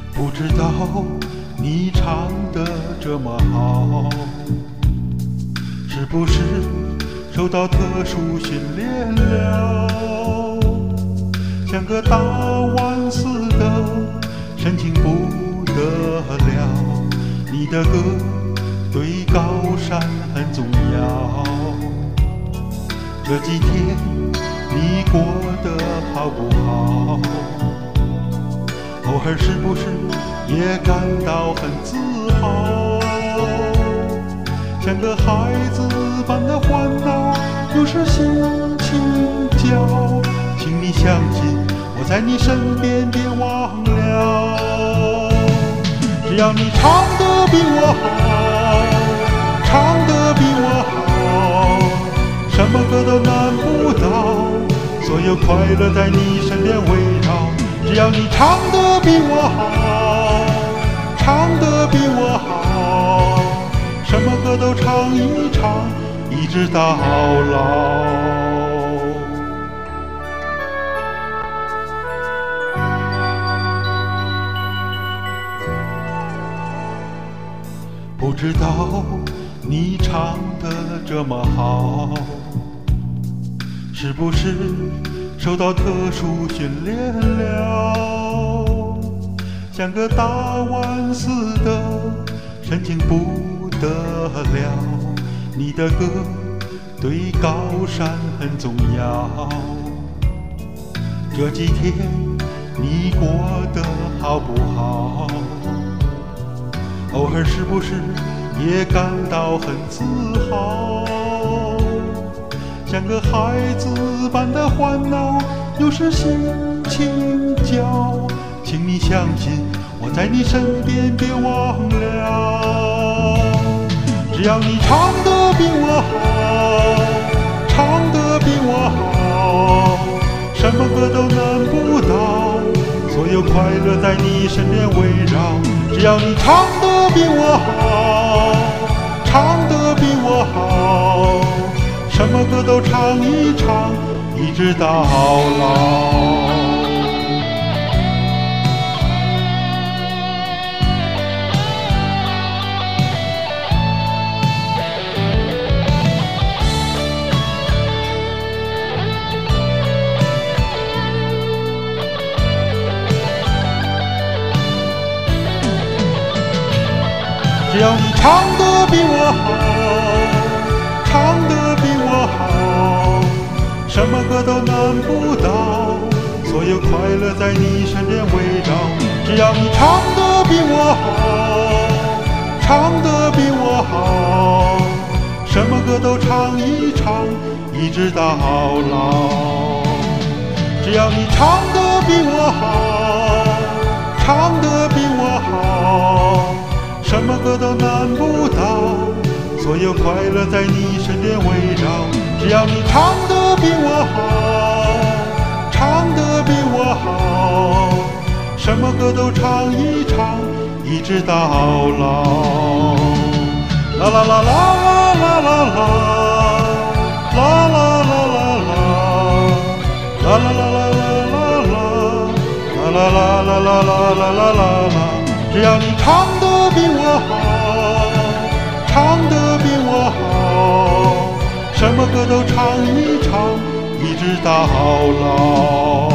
不知道你唱得这么好，是不是受到特殊训练了？像个大腕似的，深情不得了。你的歌对高山很重要。这几天你过得好不好？偶尔是不是也感到很自豪？像个孩子般的欢闹，有时心情焦。请你相信，我在你身边，别忘了。只要你唱得比我好，唱得比我好，什么歌都难不倒。所有快乐在你身边围绕。只要你唱得比我好，唱得比我好，什么歌都唱一唱，一直到老。不知道你唱得这么好，是不是受到特殊训练了？像个大腕似的，深情不得了。你的歌对高山很重要。这几天你过得好不好？偶尔是不是也感到很自豪？像个孩子般的欢闹，有时心情焦。请你相信，我在你身边，别忘了。只要你唱得比我好，唱得比我好，什么歌都难不倒。所有快乐在你身边围绕。只要你唱得比我好，唱得比我好，什么歌都唱一唱，一直到老。只要你唱得比我好，唱得比我好，什么歌都难不倒。所有快乐在你身边围绕。只要你唱得比我好，唱得比我好，什么歌都唱一唱，一直到老。只要你唱得比我好，唱得比我好，什么歌都难不倒。所有快乐在你身边围绕。只要你唱得比我好，唱得比我好，什么歌都唱一唱，一直到老。啦啦啦啦啦啦啦啦，啦啦啦啦啦，啦啦啦啦啦啦，啦啦啦啦啦啦啦啦啦。只要你唱得比我好，唱得比我好，什么歌都唱一唱，一直到老。